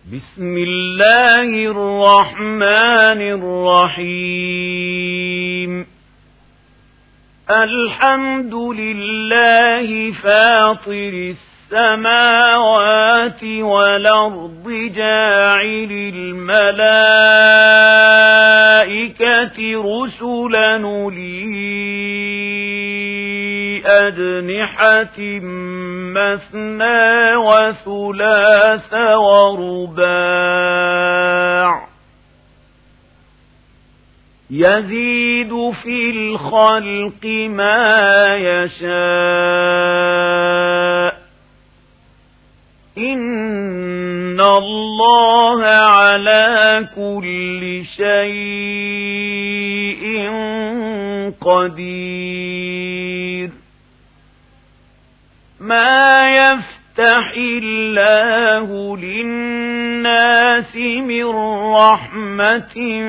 بسم الله الرحمن الرحيم الحمد لله فاطر السماوات والأرض جاعل الملائكة رسلا أولي أجنحة مثنى وثلاث ورباع يزيد في الخلق ما يشاء إن الله على كل شيء قدير ما يفتح الله للناس من رحمة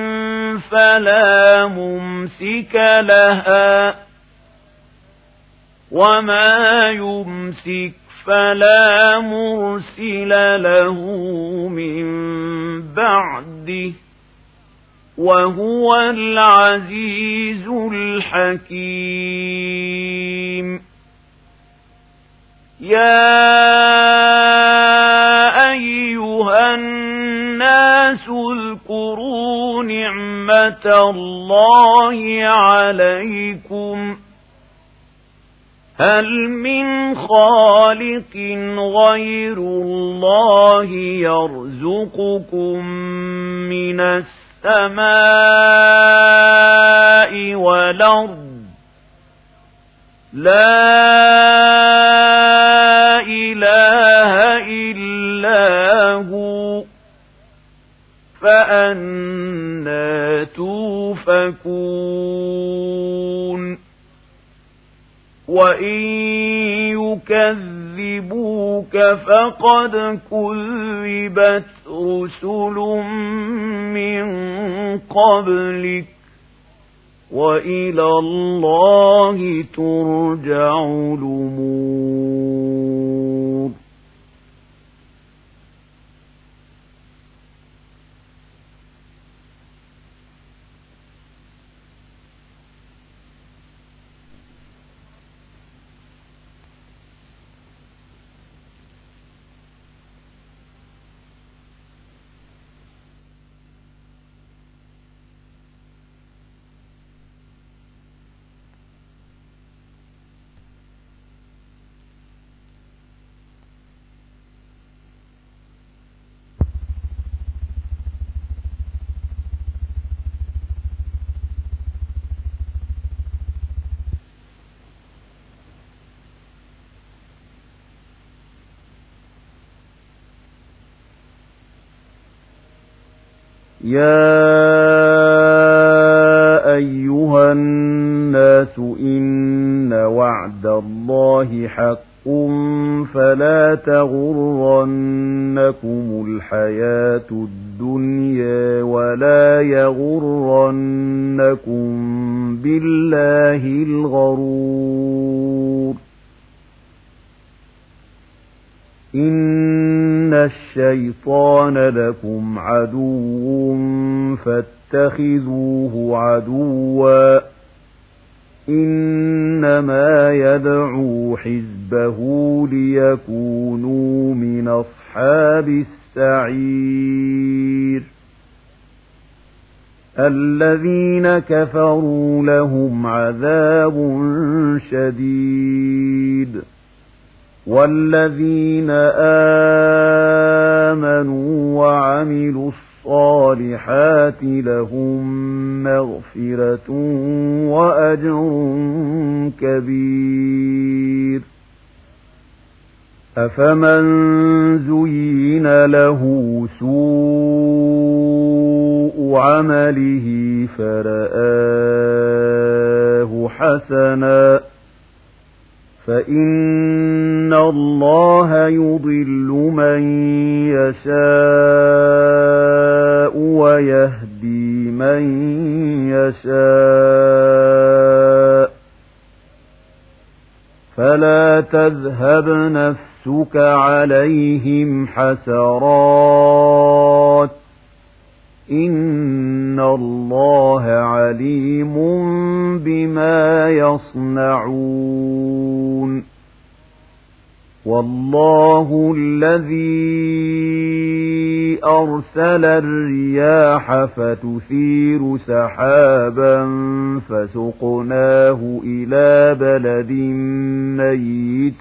فلا ممسك لها وما يمسك فلا مرسل له من بعده وهو العزيز الحكيم يا أيها الناس اذكروا نعمة الله عليكم هل من خالق غير الله يرزقكم من السماء والأرض لا إله إلا هو فأنى توفكون وإن يكذبوك فقد كذبت رسل من قبلك وإلى الله ترجع الأمور يا أيها الناس إن وعد الله حق فلا تغرنكم الحياة الدنيا ولا يغرنكم بالله الغرور إن الشيطان لكم عدو فاتخذوه عدوا إنما يدعو حزبه ليكونوا من أصحاب السعير الذين كفروا لهم عذاب شديد والذين آمنوا وعملوا الصالحات لهم مغفرة وأجر كبير أفمن زين له سوء عمله فرآه حسنا فإن الله يضل من يشاء ويهدي من يشاء فلا تذهب نفسك عليهم حسرات عليم بما يصنعون والله الذي أرسل الرياح فتثير سحابا فسقناه إلى بلد ميت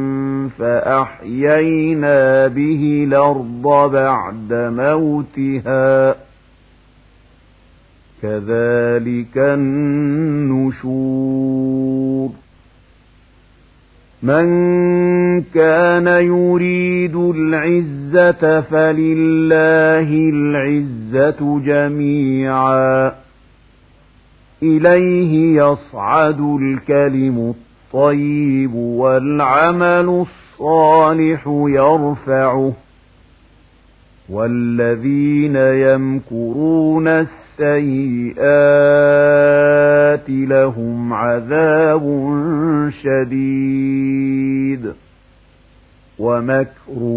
فأحيينا به الأرض بعد موتها كذلك النشور من كان يريد العزة فلله العزة جميعا إليه يصعد الكلم الطيب والعمل الصالح يرفعه والذين يمكرون السيئات لهم عذاب شديد ومكر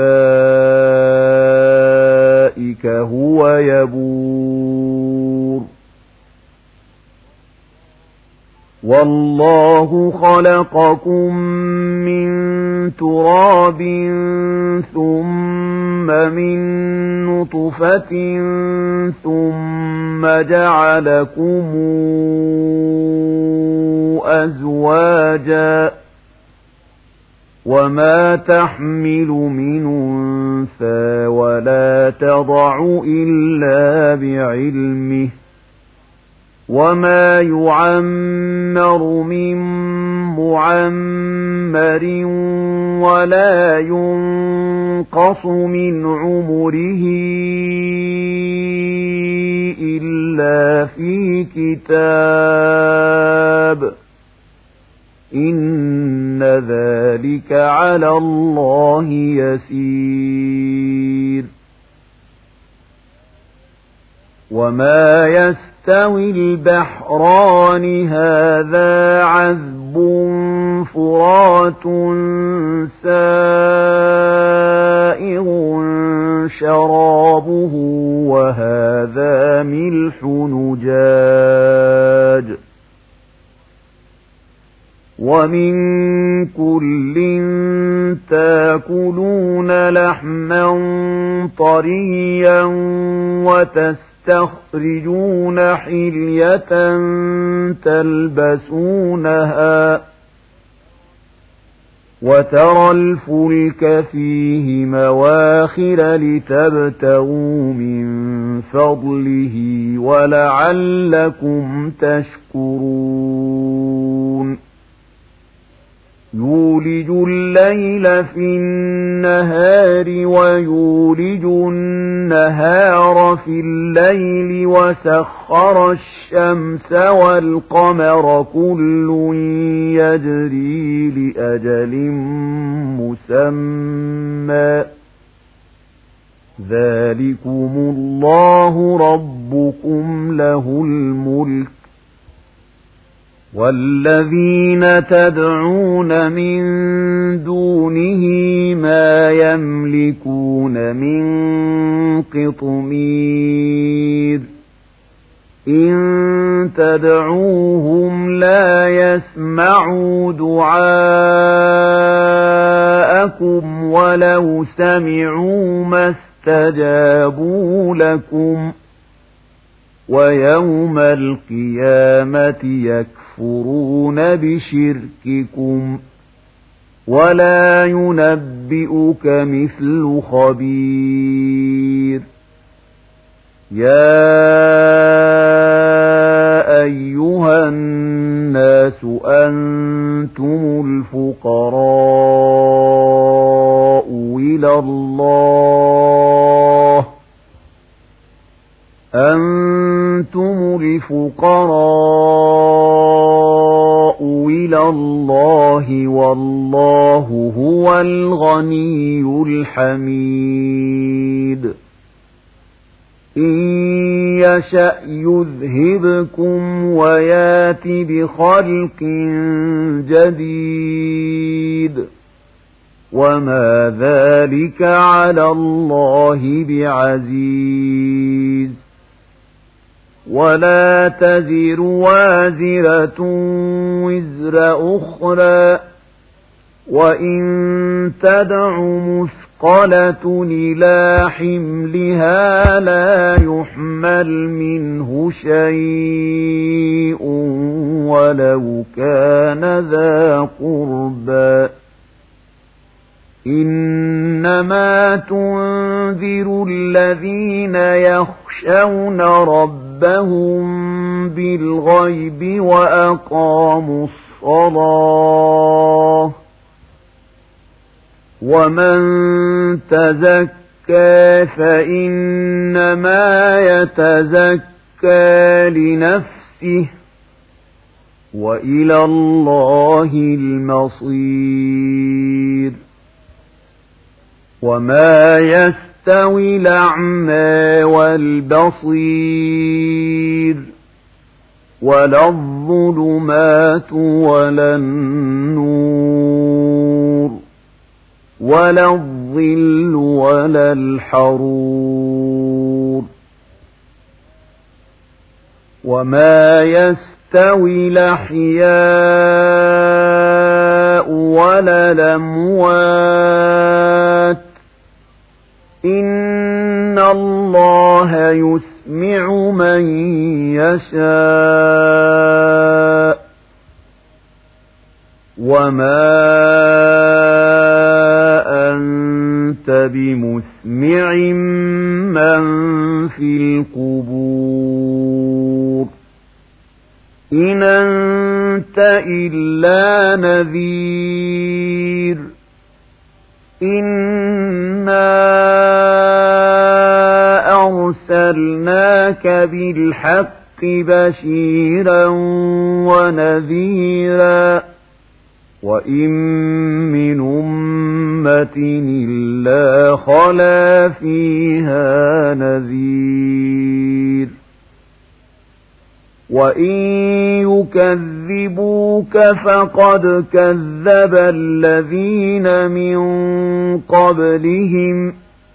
أولئك هو يبور والله خلقكم من تراب ثم من نطفة ثم جعلكم أزواجا وما تحمل من أنثى ولا تضع إلا بعلمه وما يعمر من معمر ولا ينقص من عمره إلا في كتاب إن ذلك على الله يسير وما يستوي البحران هذا عذب فرات سائغ شرابه وهذا ملح نجاج ومن كل تاكلون لحما طريا وتستخرجون حلية تلبسونها وترى الفلك فيه مواخر لتبتغوا من فضله ولعلكم تشكرون يولج الليل في النهار ويولج النهار في الليل وسخر الشمس والقمر كل يجري لأجل مسمى ذلكم الله ربكم له الملك والذين تدعون من دونه ما يملكون من قطمير إن تدعوهم لا يسمعوا دعاءكم ولو سمعوا ما استجابوا لكم ويوم القيامة يكفرون بشرككم ولا ينبئك مثل خبير يا أيها الناس أنتم الفقراء إلى الله أنتم الفقراء إلى الله والله هو الغني الحميد إن يشأ يذهبكم ويات بخلق جديد وما ذلك على الله بعزيز ولا تزر وازرة وزر أخرى وإن تدع مثقلة إلى حملها لا يحمل منه شيء ولو كان ذا قربى إنما تنذر الذين يخشون ربهم بالغيب وأقاموا الصلاة ومن تزكى فإنما يتزكى لنفسه وإلى الله المصير وما يستوي الأعمى والبصير ولا الظلمات ولا النور ولا الظل ولا الحرور وما يستوي الأحياء ولا الأموات إن الله يسمع من يشاء وما أنت بمسمع من في القبور إن أنت إلا نذير إنا أرسلناك بالحق بشيرا ونذيرا وإن من أمة إلا خلا فيها نذير وإن يكذبوك فقد كذب الذين من قبلهم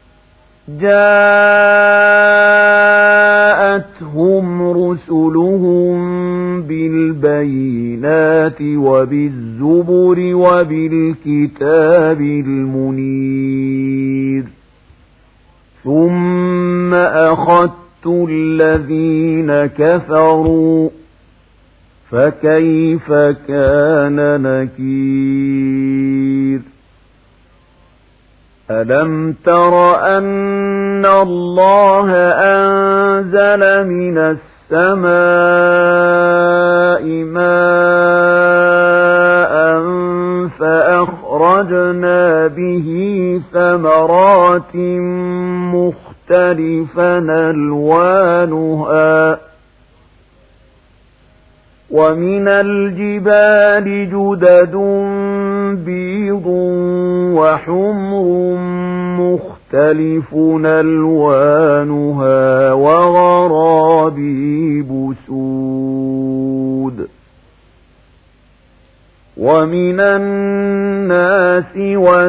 جاءتهم رسلهم بالبينات وبالزبر وبالكتاب المنير ثم أخذت الذين كفروا فكيف كان نكير ألم تر أن الله أنزل من السماء ماء فأخرجنا به ثمرات مختلفا ألوانها ومن الجبال جدد بيض وحمر مختلف ألوانها وغرابيب سود ومن الناس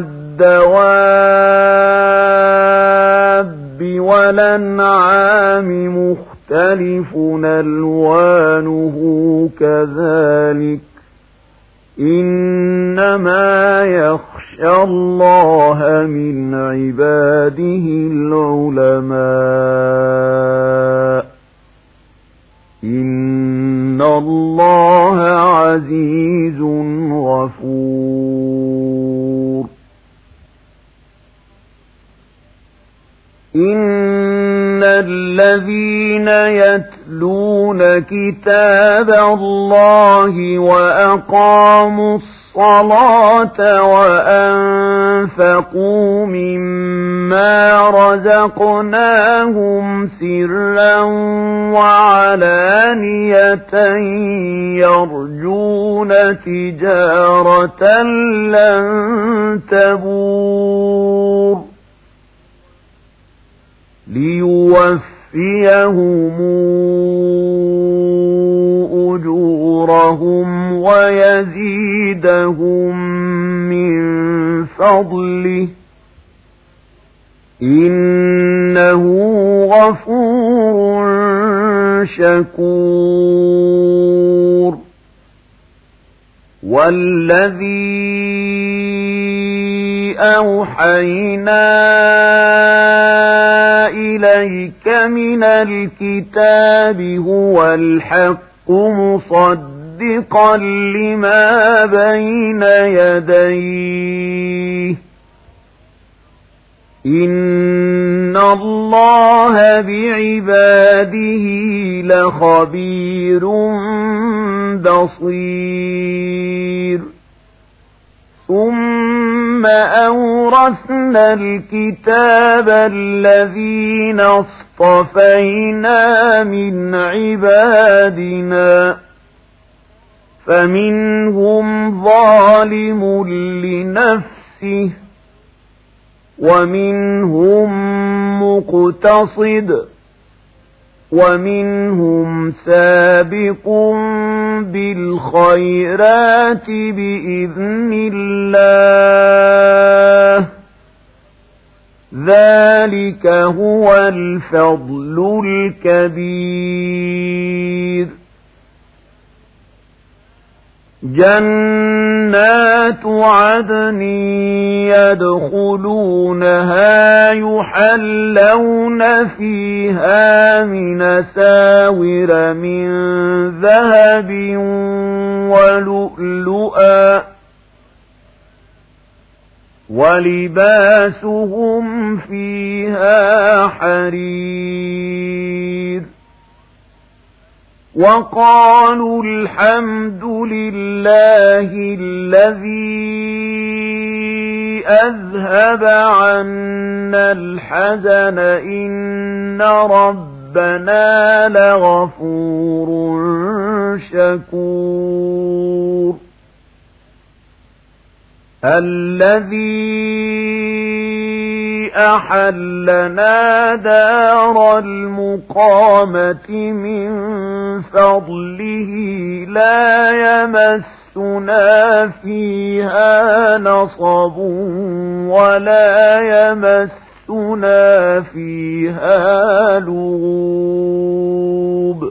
والدواب والأنعام مختلف ألوانه كذلك إنما يخشى الله من عباده العلماء إن الله عزيز غفور إن الذين يتلون كتاب الله وأقاموا الصلاة وأنفقوا مما رزقناهم سرا وعلانية يرجون تجارة لن تبور ليوفيهم أجورهم ويزيدهم من فضله إنه غفور شكور والذي أوحينا إليك من الكتاب هو الحق مصدقا لما بين يديه إن الله بعباده لخبير بصير ثم أورثنا الكتاب الذين اصطفينا من عبادنا فمنهم ظالم لنفسه ومنهم مقتصد ومنهم سابق بالخيرات بإذن الله ذلك هو الفضل الكبير جنات عدن يدخلونها يحلون فيها من ساور من ذهب ولؤلؤا ولباسهم فيها حرير وقالوا الحمد لله الذي أذهب عنا الحزن إن ربنا لغفور شكور الذي أحلنا دار المقامة من فضله لا يمسنا فيها نصب ولا يمسنا فيها لغوب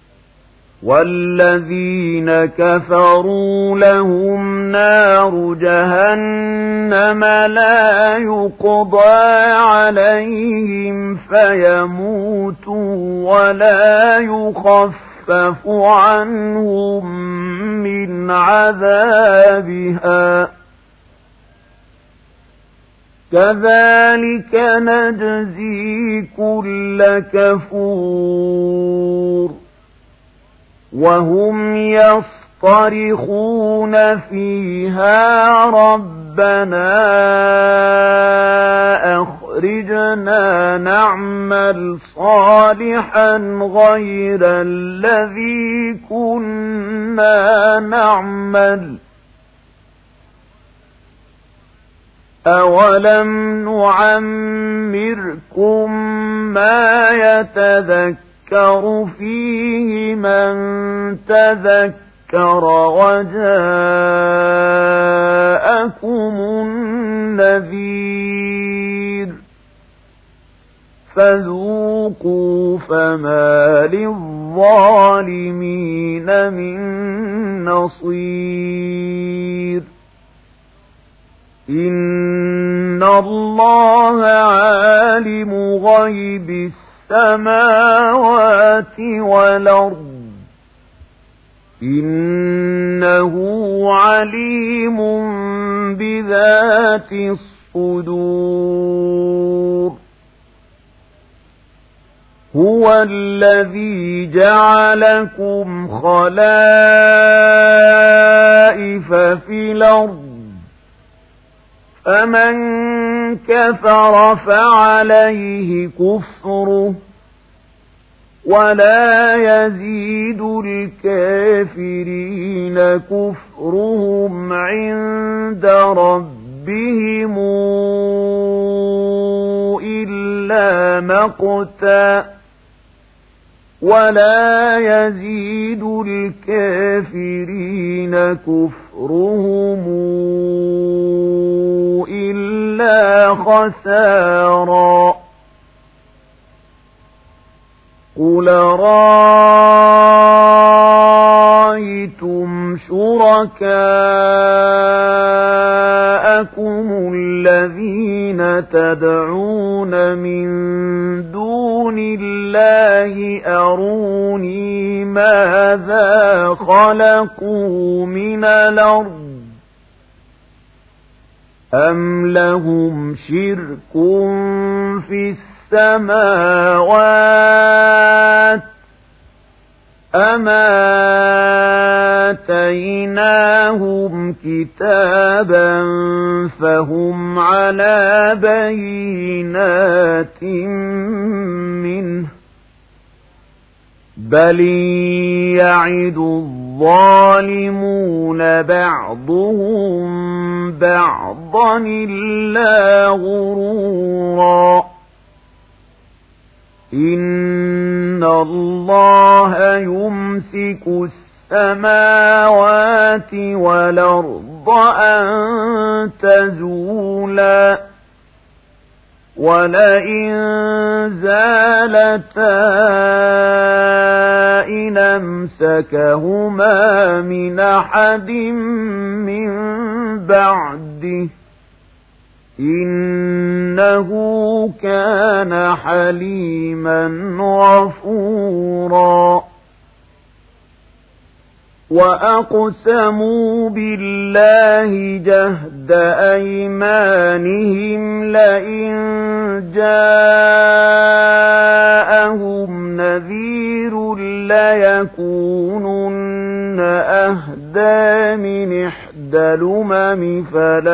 والذين كفروا لهم نار جهنم لا يقضى عليهم فيموتوا ولا يخفف عنهم من عذابها كذلك نجزي كل كفور وهم يصطرخون فيها ربنا أخرجنا نعمل صالحا غير الذي كنا نعمل أولم نعمركم ما يتذكر فيه من تذكر وجاءكم النذير فذوقوا فما للظالمين من نصير إن الله عالم غيب السماوات والأرض إنه عليم بذات الصدور هو الذي جعلكم خلائف في الأرض فمن كفر فعليه كفره ولا يزيد الكافرين كفرهم عند ربهم إلا مقتا ولا يزيد الكافرين كفرهم إلا خسارا قل أَفَرَأَيْتُمْ شُرَكَاءَكُمُ الَّذِينَ تَدْعُونَ مِن دُونِ اللَّهِ أَرُونِي مَاذَا خَلَقُوا مِنَ الْأَرْضِ أَمْ لَهُمْ شِرْكٌ فِي السَّمَاوَاتِ أَمْ آتَيْنَاهُمْ كِتَابًا فَهُمْ عَلَى بَيِّنَاتٍ مِّنْهُ بَلْ يَعِدُ الظَّالِمُونَ بَعْضُهُم بَعْضًا إِلَّا غُرُورًا إِنَّ اللَّهَ يُمْسِكُ السَّمَاوَاتِ وَالْأَرْضَ أَن تَزُولَا وَلَئِن زَالَتَا إِنْ أَمْسَكَهُمَا مِنْ أَحَدٍ مِّن بَعْدِهِ إِنَّهُ كَانَ حَلِيمًا غَفُورًا وَأَقْسَمُوا بِاللَّهِ جَهْدَ أَيْمَانِهِمْ لَئِن جَاءَهُمْ نَذِيرٌ لَّيَكُونُنَّ أَهْدَىٰ مِنْ إِحْدَى الْأُمَمِ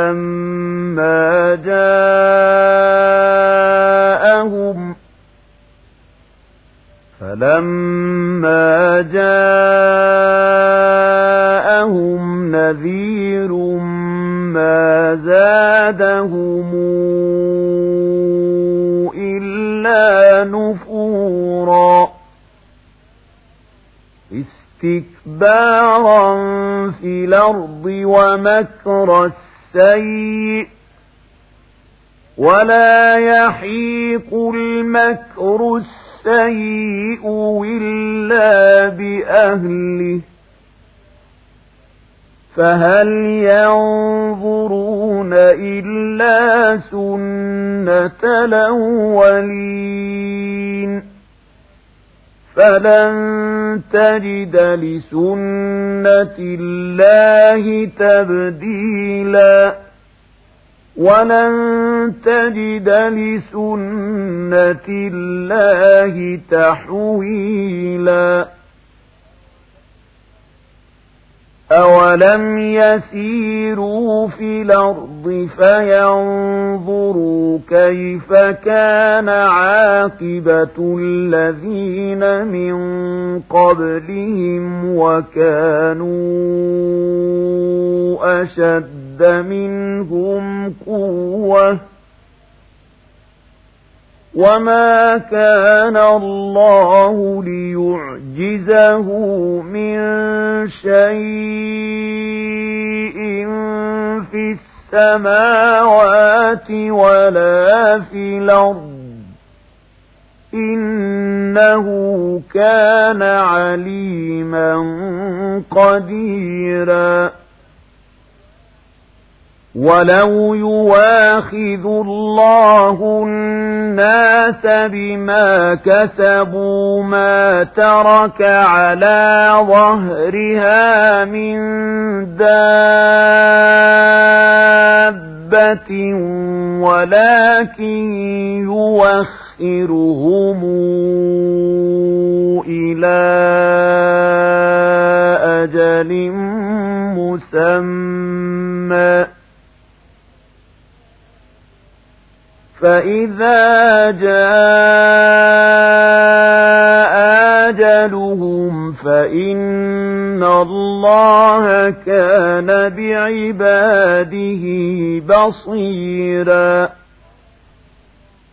فَلَمَّا جَاءَهُمْ نَذِيرٌ مَّا زَادَهُمْ إِلَّا نُفُورًا اسْتِكْبَارًا فِي الْأَرْضِ وَمَكْرَ السَّيِّئِ وَلَا يَحِيقُ الْمَكْرُ السَّيِّئُ إِلَّا بِأَهْلِهِ فَهَلْ يَنظُرُونَ إِلَّا سُنَّةَ الْأَوَّلِينَ فَلَن تَجِدَ لِسُنَّةِ اللَّهِ تَبْدِيلًا وَلَن تَجِدَ لِسُنَّةِ اللَّهِ تَحْوِيلًا أَوَلَمْ يَسِيرُوا فِي الْأَرْضِ فَيَنظُرُوا كَيْفَ كَانَ عَاقِبَةُ الَّذِينَ مِن قَبْلِهِمْ وَكَانُوا أَشَدَّ مِنْهُمْ قُوَّةً وَمَا كَانَ اللَّهُ لِيُعْجِزَهُ مِنْ شَيْءٍ فِي السَّمَاوَاتِ وَلَا فِي الْأَرْضِ إِنَّهُ كَانَ عَلِيمًا قَدِيرًا وَلَوْ يُؤَاخِذُ اللَّهُ النَّاسَ بِمَا كَسَبُوا مَا تَرَكَ عَلَى ظَهْرِهَا مِن دَابَّةٍ وَلَكِن يُؤَخِّرُهُمْ إِلَى أَجَلٍ مُّسَمًّى فَإِذَا جَاءَ أَجَلُهُمْ فَإِنَّ اللَّهَ كَانَ بِعِبَادِهِ بَصِيرًا